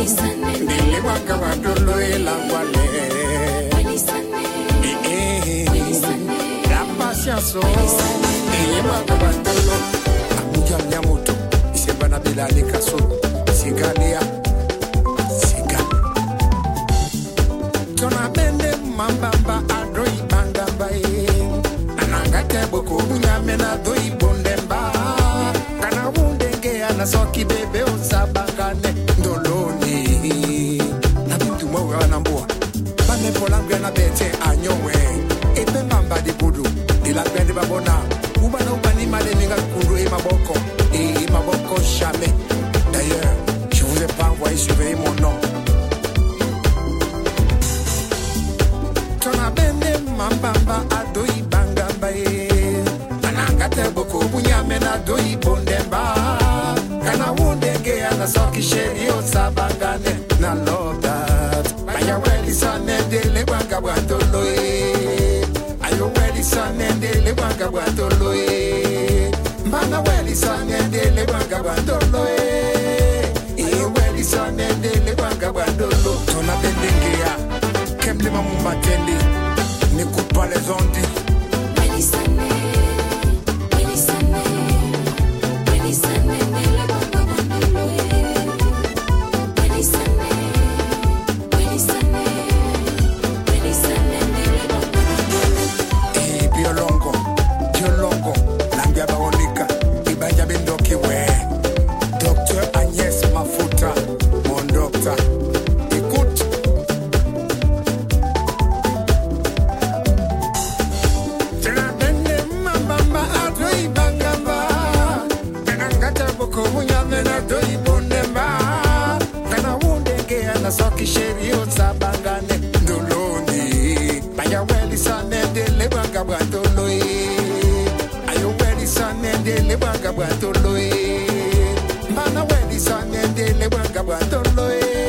Dile Wangabandolo Elangwale. La patience. Dile Wangabandolo. Amuja Nyamoto. Isebana Bilali Kaso. Sigalia. Siga. Tona Bende Mambamba Adoi Bangamba. Anangate Boko Bunyamena Doi Bondemba. Kana Wundenge Anasoki Bebe Osabangane. Ndoloni. Nabintu Mwa Namboa. Bane Polangwe na Bete Anyowe. Epe Mamba di Budu. Ila Bende Babona. Ubana Ubani Madeninga Kundu e Maboko. Et Maboko jamais. D'ailleurs, je vous ai pas envoyé surveiller mon nom. Tona Bende Mambamba Adoi Bangamba. Anangate Boko Bunyamena Doi Bondemba. Kana Wundenge Anasoki Sheri Osabangane. Na love that. Aya wedi sane dele Wangabandolo. Ayo wedi sane dele Wangabandolo. Mana wedi sane dele Wangabandolo. Iyo wedi sane dele Wangabandolo. Tona Bendengea. Kemle Mamumbatendi. N'écoute pas les ondits. Wedi sane. Wedi sane. Wedi sane dele Wangabandolo. Wedi sane. Wedi sane. Wedi sane dele Wangabandolo. Eh, Biolongo, Lambia Baonika, Ibanja Bendoki we. Docteur Agnès Mafuta, mon docteur. Écoute. Tena Mambamba Adoi Bangamba. Kanangata Boko Bunyamena Doi Bondemba. Kana Wundenge Anasoki Sheri Osabangane. Ndoloni. Baya wedi sane dele Wangabandolo. Ayo wedi sane dele Wangabandolo. Mana wedi sane dele Wangabandolo.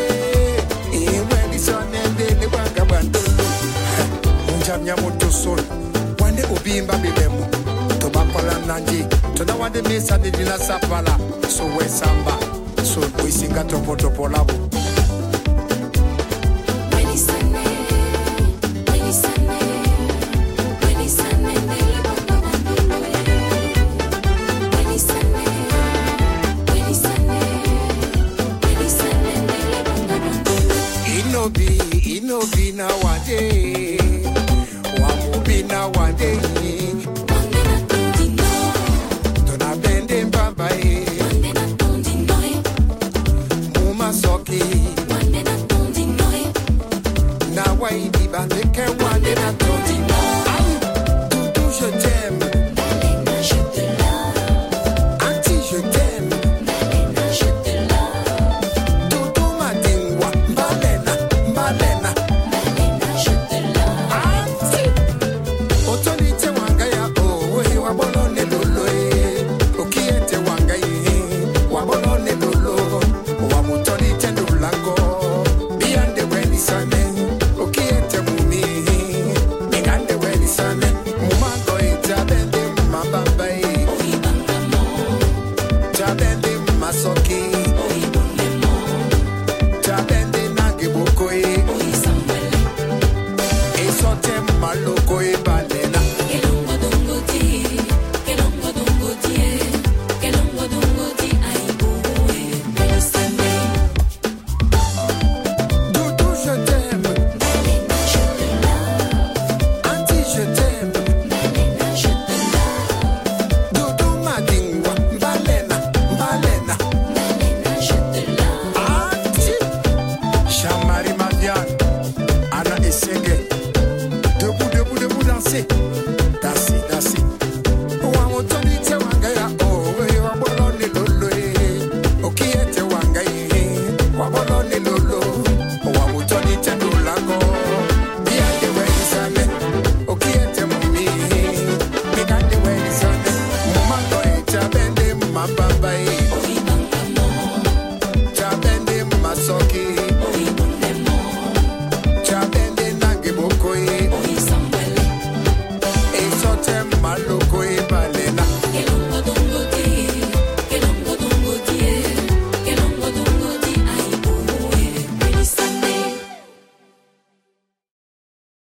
Wedi sane dele Wangabandolo. Unjamnya moto sol. Wande ubimba bibemu. Tobakola nanji. Tona wande mesa de dina sapala. So we samba. So we singa topo labo.